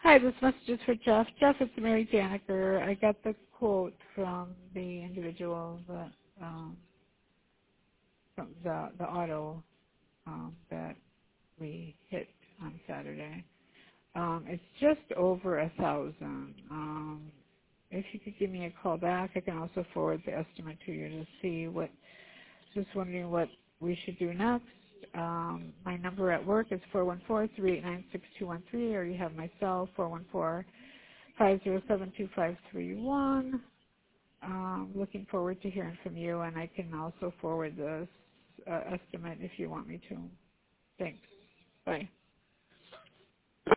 Hi, this message is for Jeff. Jeff, it's Mary Janiker. I got the quote from the individual that from the auto that we hit on Saturday. It's just over 1,000. If you could give me a call back, I can also forward the estimate to you to see what. Just wondering what we should do next. My number at work is 414-389-6213, or you have my cell, 414-507-2531. Looking forward to hearing from you, and I can also forward this estimate if you want me to. Thanks. Bye.